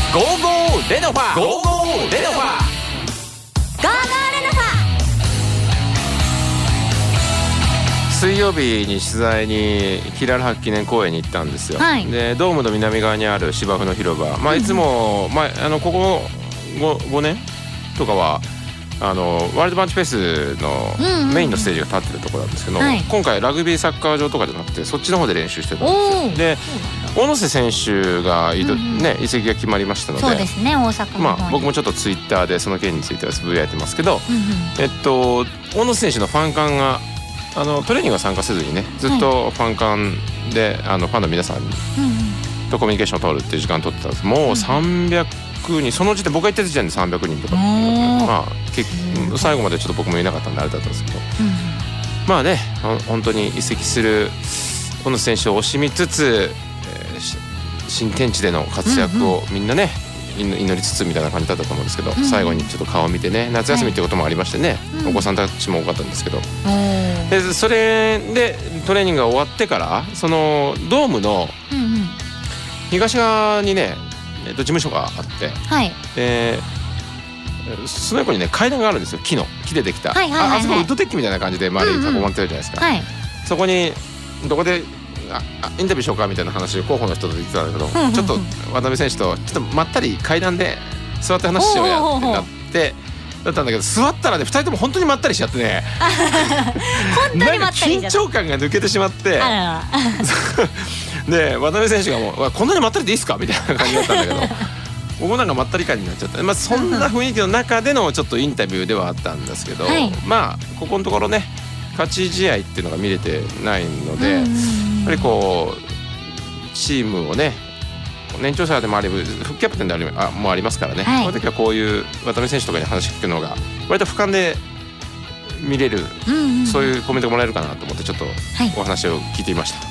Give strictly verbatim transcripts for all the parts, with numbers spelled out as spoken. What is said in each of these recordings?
ゴーゴーレノファゴーゴーレノファゴーゴーレノファ。 水曜日に取材にキララ博記念公園に行ったんですよ、 はい、 でドームの南側にある芝生の広場、まあ、いつも、うん、まあ、あのここ 5, ごねんとかはあのワールドバンチフェスのメインのステージが立ってるところなんですけど、うんうんうん、今回ラグビーサッカー場とかじゃなくてそっちの方で練習してたんですよ。で小野瀬選手が移,、うんうんね、移籍が決まりましたので、 そうですね、大阪の、 まあ、僕もちょっとツイッターでその件についてはつぶやいてますけど、うんうん、えっと小野瀬選手のファン間があのトレーニングは参加せずにねずっとファン間で、はい、あのファンの皆さんに、うんうん、とコミュニケーションを取るっていう時間を取ってたんです。もうさんびゃくにん、その時点僕が行った時点でさんびゃくにんとか、まあ、結最後までちょっと僕もいなかったんであれだったんですけど、うん、まあね本当に移籍する小野選手を惜しみつつ、えー、新天地での活躍をみんなね、うんうん、祈りつつみたいな感じだったと思うんですけど、うん、最後にちょっと顔を見てね夏休みってこともありましてね、はい、お子さんたちも多かったんですけど、うん、でそれでトレーニングが終わってからそのドームの東側にね事務所があって、はい、でその横にね階段があるんですよ。木の木でできた、はいはいはいはい、あ, あそこウッドデッキみたいな感じで周りに囲まれてるじゃないですか、うんうんはい、そこにどこでああインタビューしようかみたいな話を広報の人と言ってたんだけど、うんうんうん、ちょっと渡辺選手とちょっとまったり階段で座って話しようやってなってだったんだけど、座ったらねふたりとも本当にまったりしちゃってね本当にまったり緊張感が抜けてしまってあで渡辺選手がもうこんなにまったりでいいっすかみたいな感じだったんだけど僕もなんかまったり感になっちゃった、まあ、そんな雰囲気の中でのちょっとインタビューではあったんですけど、はい、まあここのところね勝ち試合っていうのが見れてないので、やっぱりこうチームをね年長者でもあり副キャプテンでありあもありますからね、はい、こういう時はこういう渡辺選手とかに話聞くのが割と俯瞰で見れる、うんうん、そういうコメントがもらえるかなと思ってちょっとお話を聞いてみました、はい。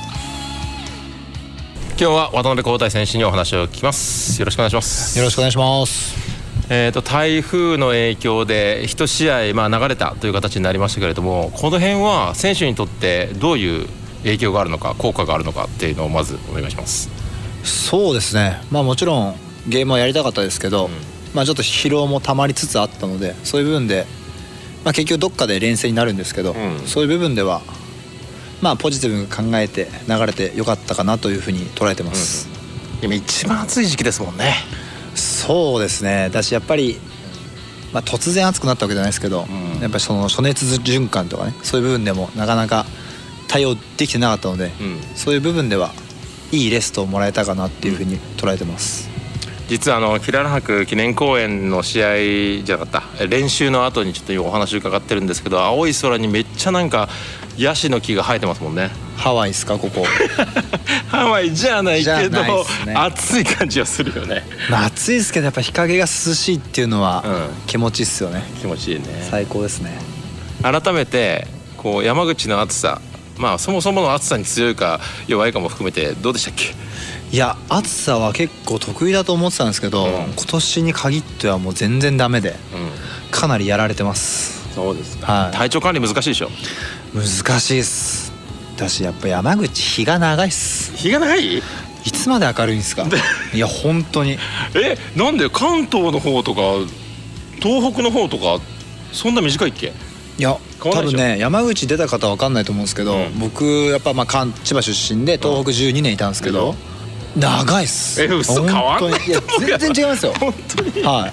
今日は渡辺康太選手にお話を聞きます。よろしくお願いします。 よろしくお願いします。 えーと、台風の影響で一試合、まあ、流れたという形になりましたけれども、この辺は選手にとってどういう影響があるのか効果があるのかっていうのをまずお願いします。 そうですね、まあ、もちろんゲームはやりたかったですけど、うんまあ、ちょっと疲労もたまりつつあったのでそういう部分で、まあ、結局どっかで連戦になるんですけど、うん、そういう部分ではまあポジティブに考えて流れてよかったかなというふうに捉えてます、 うん、今一番暑い時期ですもんね。 そうですね。だしやっぱり、まあ、突然暑くなったわけじゃないですけど、うん、やっぱりその暑熱循環とかねそういう部分でもなかなか対応できてなかったので、うん、そういう部分ではいいレストをもらえたかなっていうふうに捉えてます、 うん、実はあのキララ博記念公園の試合じゃなかった練習の後にちょっと今お話伺ってるんですけど、青い空にめっちゃなんかヤシの木が生えてますもんね。 ハワイですかここハワイじゃないけど、ね、暑い感じはするよね。 まあ、暑いですけどやっぱ日陰が涼しいっていうのは気持ちいいっすよね、 うん、気持ちいいね。 最高ですね。 改めてこう山口の暑さ、まあそもそもの暑さに強いか弱いかも含めてどうでしたっけ。 いや暑さは結構得意だと思ってたんですけど、うん、今年に限ってはもう全然ダメで、うん、かなりやられてます。 そうですか、はい、体調管理難しいでしょ。 難しいっす。だしやっぱ山口日が長いっす。 日が長い？ いつまで明るいんですかいや本当にえなんで関東の方とか東北の方とかそんな短いっけ。 いや多分ね山口出た方は分かんないと思うんですけど、うん、僕やっぱまあ関千葉出身で東北じゅうにねんいたんですけど、うん、長いっす。 え嘘変わんない。 いや全然違いますよ本当に。 はい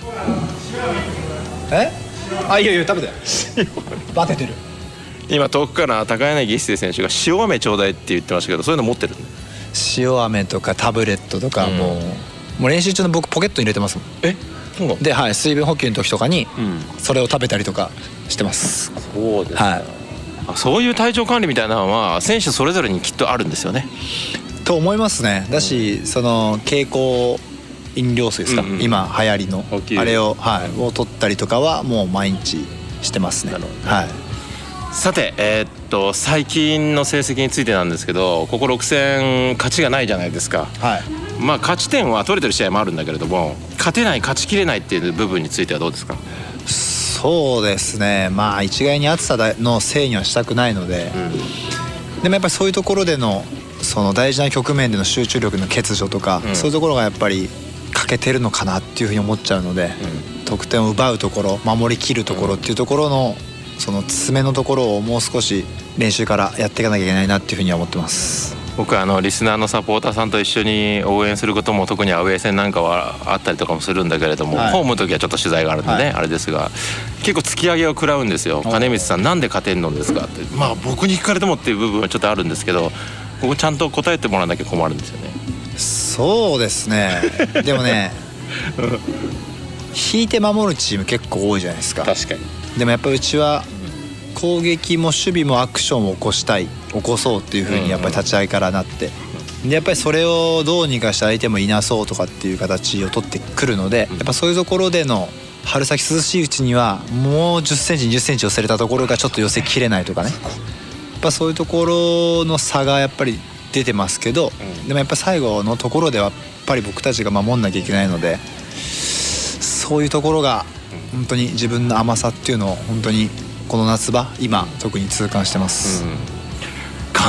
えあいやいや食べてバテてる。 今遠くから高柳一生選手が塩飴ちょうだいって言ってましたけどそういうの持ってる？ 塩飴とかタブレットとかもう、うん、もう練習中の僕ポケットに入れてますもん。 えそうなの？ で、はい、水分補給の時とかにそれを食べたりとかしてます、 うん、そうですか、はい、あそういう体調管理みたいなのは選手それぞれにきっとあるんですよねと思いますね。だし、うん、その経口飲料水ですか、うんうん、今流行りのあれを、はい、を取ったりとかはもう毎日してますね。はい。 さて、えー、っと最近の成績についてなんですけどこころく戦勝ちがないじゃないですか、はい、まあ勝ち点は取れてる試合もあるんだけれども勝てない勝ちきれないっていう部分についてはどうですか。 そうですね、まあ一概に暑さのせいにはしたくないので、うん、でもやっぱりそういうところでのその大事な局面での集中力の欠如とか、うん、そういうところがやっぱり欠けてるのかなっていうふうに思っちゃうので、うん、得点を奪うところ守りきるところっていうところのその詰めのところをもう少し練習からやっていかなきゃいけないなっていうふうには思ってます。 僕はあのリスナーのサポーターさんと一緒に応援することも特にアウェー戦なんかはあったりとかもするんだけれども、はい、ホームの時はちょっと取材があるんでね、はい、あれですが結構突き上げを食らうんですよ。金光さんなんで勝てんのですかって、まあ僕に聞かれてもっていう部分はちょっとあるんですけど、ここちゃんと答えてもらわなきゃ困るんですよね。 そうですねでもね引いて守るチーム結構多いじゃないですか。 確かに。 でもやっぱうちは攻撃も守備もアクションを起こしたい起こそうっていう風にやっぱり立ち合いからなって、でやっぱりそれをどうにかして相手もいなそうとかっていう形を取ってくるので、やっぱそういうところでの春先涼しいうちにはもうじゅっセンチにじゅっセンチ寄せれたところがちょっと寄せきれないとかね、やっぱそういうところの差がやっぱり出てますけど、でもやっぱ最後のところではやっぱり僕たちが守んなきゃいけないので、そういうところが本当に自分の甘さっていうのを本当にこの夏場今特に痛感してます、うん、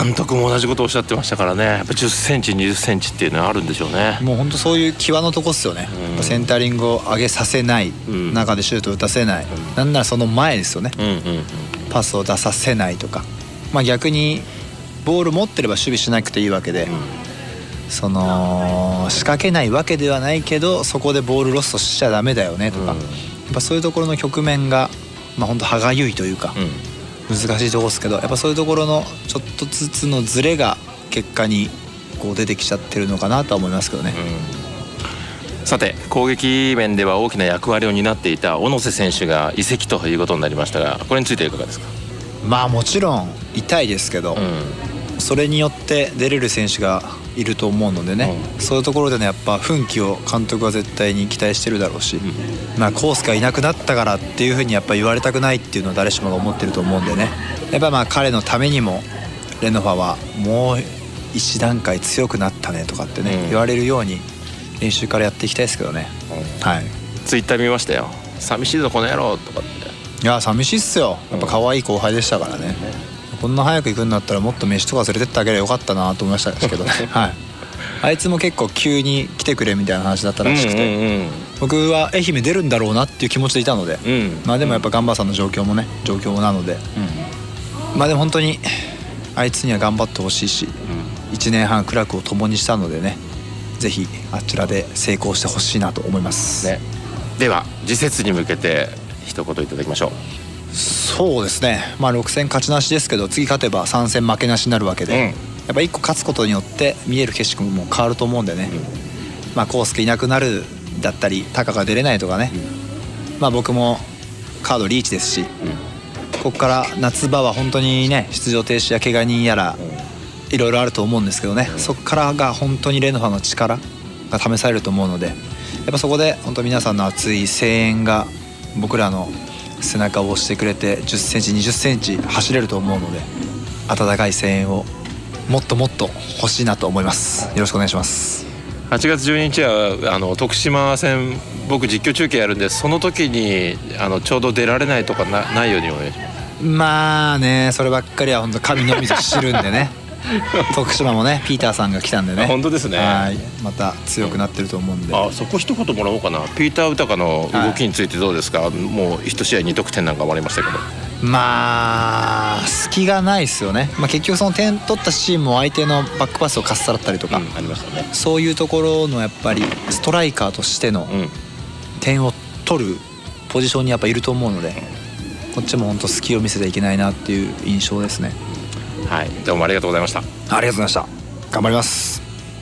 監督も同じことをおっしゃってましたからね。やっぱじゅっセンチにじゅっセンチっていうのはあるんでしょうね。 もう本当そういう際のとこっすよね、うん、センタリングを上げさせない、うん、中でシュートを打たせない、うん、なんならその前ですよね、うんうんうん、パスを出させないとか、まあ、逆にボール持ってれば守備しなくていいわけで、うん、その仕掛けないわけではないけどそこでボールロストしちゃダメだよねとか、うん、やっぱそういうところの局面がまあ本当歯がゆいというか、うん、難しいところですけど、やっぱそういうところのちょっとずつのズレが結果にこう出てきちゃってるのかなとは思いますけどね、 うん、さて攻撃面では大きな役割を担っていた小野瀬選手が移籍ということになりましたが、これについてはいかがですか。 まあもちろん痛いですけど、うん、それによって出れる選手がいると思うのでね、うん、そういうところでねやっぱ奮起を監督は絶対に期待してるだろうし、うん、まあコースがいなくなったからっていうふうにやっぱ言われたくないっていうのは誰しもが思ってると思うんでね、やっぱまあ彼のためにもレノファはもう一段階強くなったねとかってね、うん、言われるように練習からやっていきたいですけどね、うん、はい。 ツイッター見ましたよ。寂しいぞこの野郎とかって。 いや寂しいっすよ。やっぱ可愛い後輩でしたからね、うん、こんな早く行くんだったらもっと飯とか連れてってあげればよかったなと思いましたけどねはい。あいつも結構急に来てくれみたいな話だったらしくて、うんうんうん、僕は愛媛出るんだろうなっていう気持ちでいたので、うん、まあでもやっぱガンバさんの状況もね状況なので、うん、まあでも本当にあいつには頑張ってほしいし、うん、いちねんはん苦楽を共にしたのでね、ぜひあちらで成功してほしいなと思います、ね、 では次節に向けて一言いただきましょう。 そうですね、まあろく戦勝ちなしですけど次勝てばさん戦負けなしになるわけで、うん、やっぱいっこ勝つことによって見える景色も変わると思うんでね、うん、まあ康介いなくなるだったりタカが出れないとかね、うん、まあ僕もカードリーチですし、うん、ここから夏場は本当にね出場停止や怪我人やらいろいろあると思うんですけどね、うん、そこからが本当にレノファの力が試されると思うので、やっぱそこで本当皆さんの熱い声援が僕らの背中を押してくれてじゅっセンチにじゅっセンチ走れると思うので、温かい声援をもっともっと欲しいなと思います。よろしくお願いします。 はちがつじゅうににちはあの徳島戦僕実況中継やるんで、その時にあのちょうど出られないとか な, ないようにお願いします。 まあねそればっかりは本当神のみぞ知るんでね徳島もねピーターさんが来たんでね、 本当ですね、 はいまた強くなってると思うんで、 あそこ一言もらおうかな。ピーター・ウタカの動きについてどうですか、はい、もう一試合に得点なんかもありましたけど、 まあ隙がないですよね、まあ、結局その点取ったシーンも相手のバックパスをかっさらったりとか、うん、 ありましたね。 そういうところのやっぱりストライカーとしての点を取るポジションにやっぱいると思うので、こっちも本当隙を見せちゃいけないなっていう印象ですね。 はい、どうもありがとうございました。ありがとうございました。頑張ります。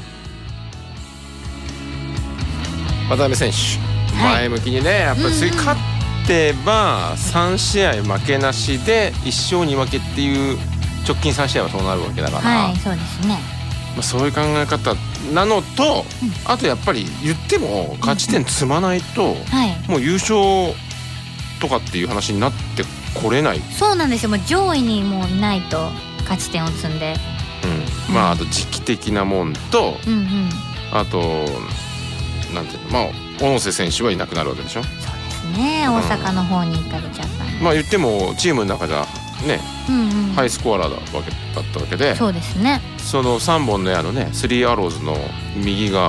渡辺選手、はい、前向きにねやっぱり次勝ってばさん試合負けなしでいっ勝に分けっていう直近さん試合はそうなるわけだから、 はいそうですね、 まあ、そういう考え方なのと、うん、あとやっぱり言っても勝ち点積まないと、うんはい、もう優勝とかっていう話になってこれない。 そうなんですよ。もう上位にもういないと勝ち点を積んで、 うん、まああと時期的なもんと、うんうん、あとなんていうの、まあ小野瀬選手はいなくなるわけでしょ。 そうですね、大阪の方に行かれちゃったんで、 うん、まあ言ってもチームの中じゃね、うんうん、ハイスコアラーだわけだったわけで、 そうですね。 そのさんぼんの矢のねスリーアローズの右が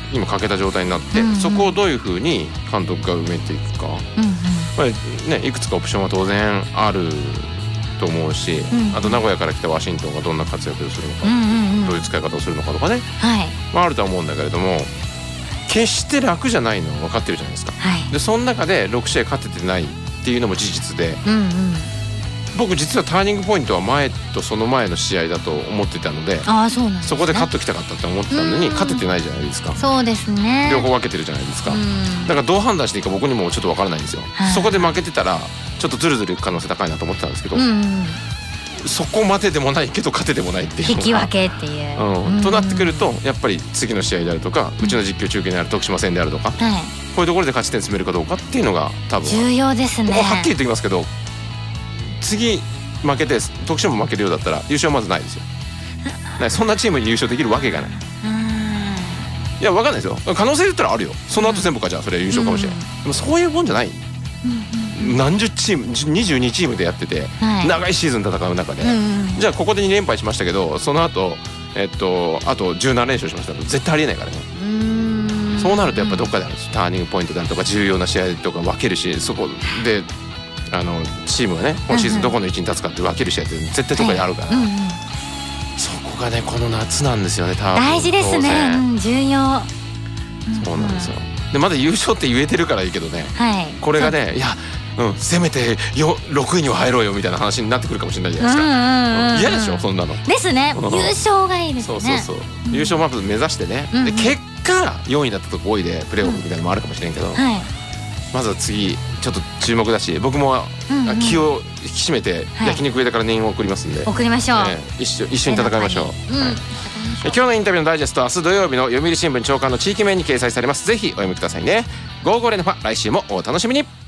今欠けた状態になって、うんうん、そこをどういうふうに監督が埋めていくか、うんうんまあね、いくつかオプションは当然あると思うし、うんうん、あと名古屋から来たワシントンがどんな活躍をするのか、うんうんうん、どういう使い方をするのかとかね、はいまあ、あるとは思うんだけれども決して楽じゃないのは分かってるじゃないですか、はい、でその中でろく試合勝ててないっていうのも事実で、うんうん、僕実はターニングポイントは前とその前の試合だと思ってたので、 あ、そうなんですね、 そこで勝っときたかったって思ってたのに勝ててないじゃないですか。 そうですね、 両方分けてるじゃないですか。だからどう判断していいか僕にもちょっと分からないんですよ、はい、そこで負けてたらちょっとズルズルいく可能性高いなと思ってたんですけど、うんうん、そこまででもないけど勝ててもないっていう引き分けっていう、 うんうん、となってくるとやっぱり次の試合であるとか、うちの実況中継にある徳島戦であるとか、はい、こういうところで勝ち点詰めるかどうかっていうのが多分重要ですね。 ここはっきり言ってきますけど、次負けて徳島も負けるようだったら優勝はまずないですよそんなチームに優勝できるわけがない。いや分かんないですよ、可能性言ったらあるよ。その後全部かじゃあそれは優勝かもしれない、うん、でもそういうもんじゃない、うんうん、何十チームにじゅうにチームでやってて、はい、長いシーズン戦う中で、うんうん、じゃあここでに連敗しましたけどその後えっとあとじゅうなな連勝しましたけど絶対ありえないからね。うーん、そうなるとやっぱどっかであるんです。ターニングポイントであるとか重要な試合とか分けるし、そこであのチームがね今シーズンどこの位置に立つかって分ける試合って絶対どっかにあるから、はい、うんうん、そこがねこの夏なんですよね。多分大事ですね、うん、重要。 そうなんですよ。でまだ優勝って言えてるからいいけどね、はい、これがねいや、うん、せめてよろくいには入ろうよみたいな話になってくるかもしれないじゃないですか。うんうん、嫌でしょそんなの。 ですね、優勝がいいですね。 そうそうそう、うん、優勝マップ目指してね、うんうん、で結果よんいだったとこごいでプレーオフみたいなのもあるかもしれんけど、うん、はい、まずは次ちょっと注目だし、僕も気を引き締めて焼肉上田から念を送りますんで、はい、 送りましょう、 ね、一緒一緒に戦いましょう、うん、はい、今日のインタビューのダイジェストは明日土曜日の読売新聞朝刊の地域面に掲載されます。ぜひお読みくださいね。ゴーゴー連覇、来週もお楽しみに。